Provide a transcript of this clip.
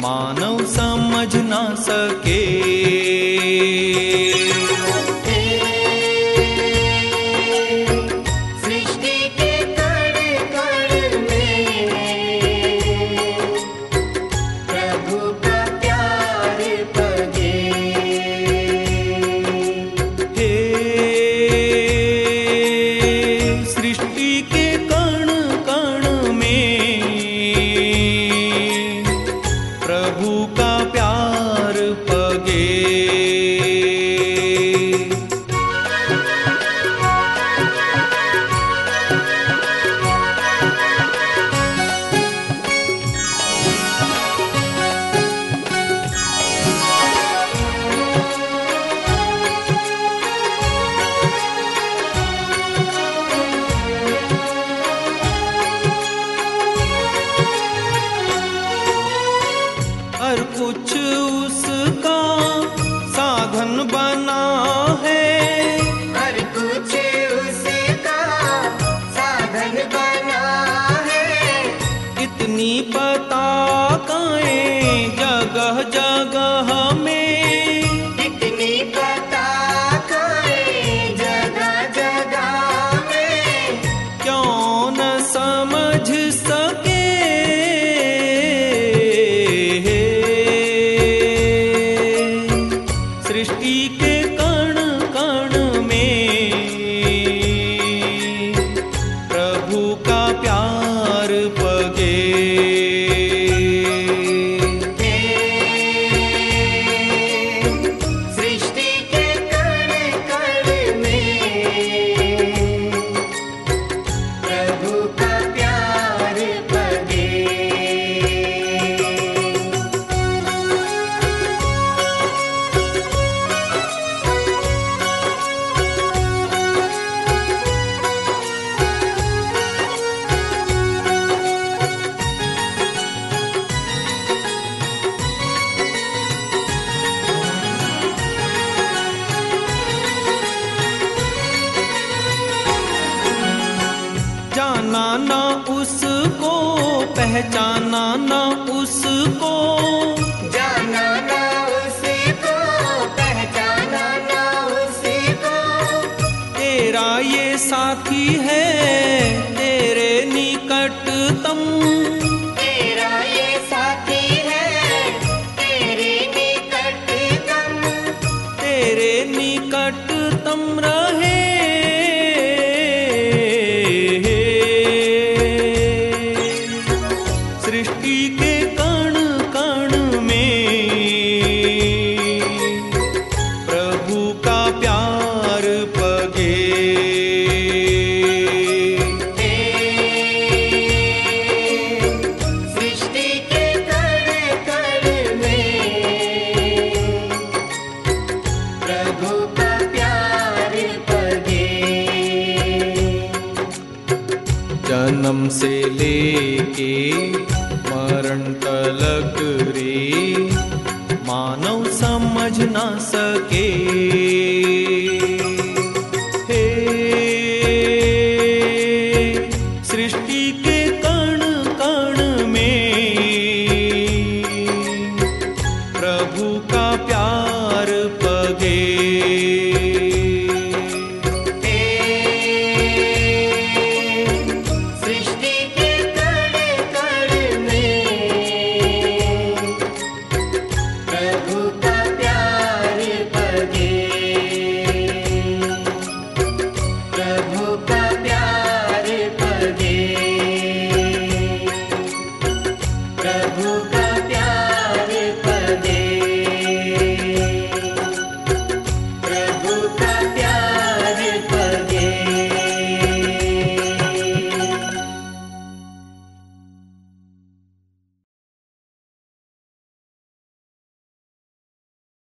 मानव समझ ना सके। हर कुछ उसका साधन बना है, हर कुछ उसका साधन बना है। इतनी पताकाएं जगह जगह में, इतनी पताकाएं जगह जगह में, क्यों न समझ सके सृष्टि के कण कण में प्रभु का प्यार पगे। सृष्टि के कण कण में प्रभु का प्यार पगे। जाना ना उसको, पहचाना ना उसको, जाना ना उसको, पहचाना ना उसको। तेरा ये साथी है तेरे निकटतम, तेरा ये साथी है तेरे निकटतम, तेरे निकटतम रहे। सृष्टि के कण